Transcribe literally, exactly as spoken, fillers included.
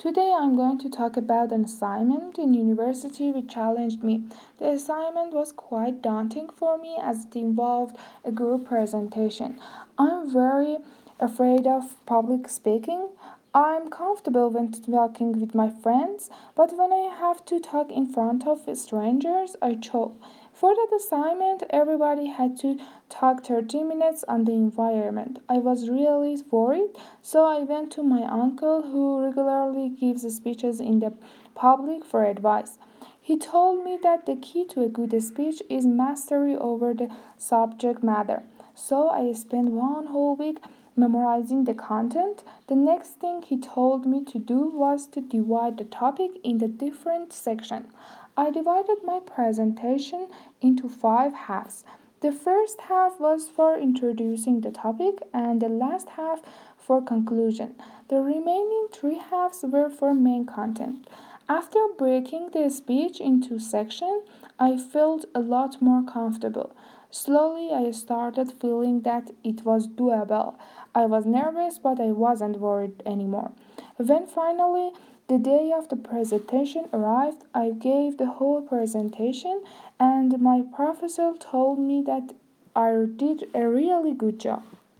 Today I'm going to talk about an assignment in university which challenged me. The assignment was quite daunting for me as it involved a group presentation. I'm very afraid of public speaking. I'm comfortable when talking with my friends, but when I have to talk in front of strangers, I choke. For that assignment, everybody had to talk thirty minutes on the environment. I was really worried, so I went to my uncle who regularly gives speeches in the public for advice. He told me that the key to a good speech is mastery over the subject matter. So I spent one whole week memorizing the content. The next thing he told me to do was to divide the topic into different sections. I divided my presentation into five halves. The first half was for introducing the topic, and the last half for conclusion. The remaining three halves were for main content. After breaking the speech into sections, I felt a lot more comfortable. Slowly, I started feeling that it was doable. I was nervous, but I wasn't worried anymore. When finally the day of the presentation arrived, I gave the whole presentation, and my professor told me that I did a really good job.